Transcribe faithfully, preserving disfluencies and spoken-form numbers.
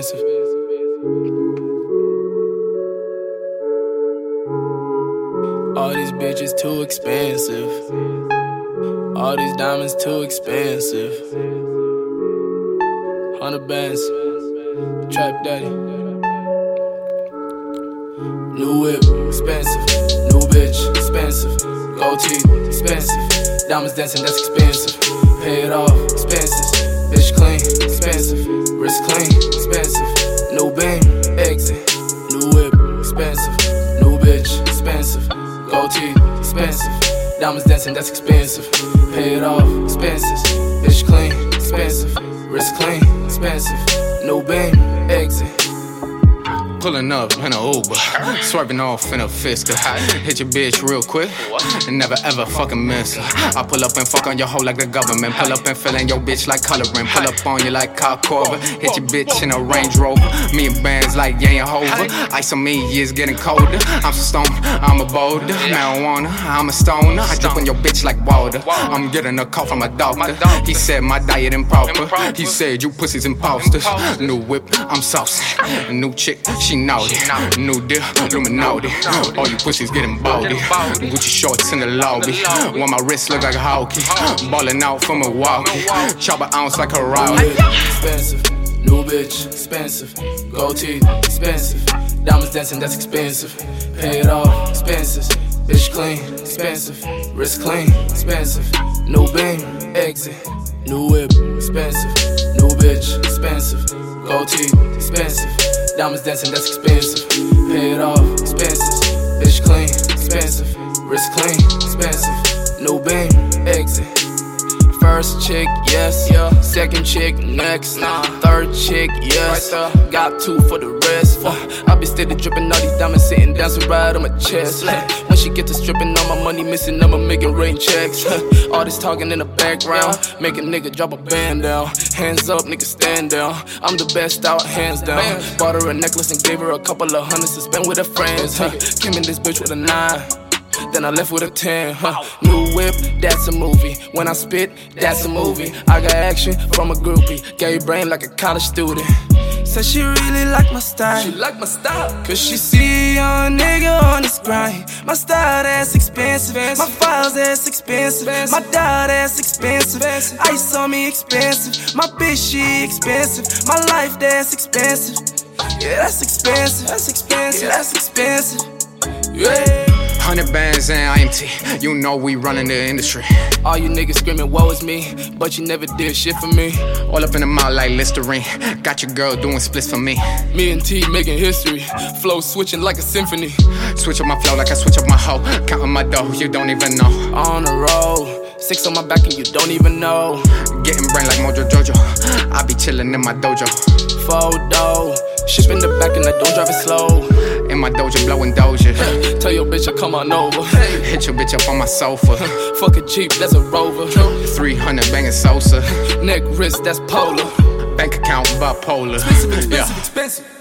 expensive. All these bitches too expensive. All these diamonds too expensive. Hundred bands, trap daddy. New whip, expensive. New bitch, expensive. Gold teeth, expensive. Diamonds dancing, that's expensive. Pay it off, expensive. Bitch clean, expensive. Wrist clean, expensive. New beam, exit. New whip, expensive. New bitch, expensive. Gold teeth, expensive. Diamonds dancing, that's expensive. Pay it off, expensive. Bitch clean, expensive. Wrist clean, expensive. New beam, exit. Pulling up in a Uber, swerving off in a Fisker. Hit your bitch real quick, and never ever fucking miss her. I pull up and fuck on your hoe like the government. Pull up and fillin' your bitch like coloring. Pull up on you like Kyle Korver. Hit your bitch in a Range Rover. Me and bands like Ye and Hova. Ice on me is getting colder. I'm so stoned, I'm a boulder. Marijuana, I'm a stoner. I drip on your bitch like water. I'm getting a call from a doctor. He said my diet improper. He said you pussies imposters. New whip, I'm saucy. New chick, she naughty. New deal, Illuminati. All you pussies getting baldy. Gucci shorts in the lobby. Want my wrist look like a hockey. Ballin' out from Milwaukee. Chop an ounce like a rowdy. Expensive. New bitch, expensive. Gold teeth, expensive. Diamonds dancing, that's expensive. Pay it off, expensive. Bitch clean, expensive. Wrist clean, expensive. New beam, exit. New whip, expensive. New bitch, expensive. Gold teeth, expensive. Diamonds dancing, that's expensive. Pay it off, expensive. Bitch clean, expensive. Wrist clean, expensive. New beam, exit. First chick, yes. Yeah. Second chick, next. Nah. Third chick, yes. Right. Got two for the rest. Uh, I be steady dripping all these diamonds, sitting dancing right on my chest. Uh, when she get to stripping, all my money missing, I'ma making rain checks. Uh, all this talking in the background, make a nigga drop a band down. Hands up, nigga stand down. I'm the best out, hands down. Bought her a necklace and gave her a couple of hundreds to spend with her friends. Huh. Came in this bitch with a nine. Then I left with a ten, huh? New whip, that's a movie. When I spit, that's a movie. I got action from a groupie. Gay brain like a college student. Said she really like my style. She like my style. Cause she see a young nigga on this grind. My style that's expensive. My files that's expensive. My dial that's expensive. Ice on me expensive. My bitch she expensive. My life that's expensive. Yeah, that's expensive. That's expensive. Yeah, that's expensive. Yeah. Hundred bands and I M T, you know we running the industry. All you niggas screaming, woe is me, but you never did shit for me. All up in the mouth like Listerine, got your girl doing splits for me. Me and T making history, flow switching like a symphony. Switch up my flow like I switch up my hoe, counting my dough, you don't even know. On the road, six on my back and you don't even know. Getting brain like Mojo Jojo, I be chillin' in my dojo. Photo, shipping the back and I don't drive it slow. In my dojo blowing doja. Tell your bitch to come on over. Hit your bitch up on my sofa. Fuck a Jeep, that's a Rover. three hundred banging Sosa. Neck wrist, that's Polar. Bank account bipolar. Expensive, expensive, yeah. expensive.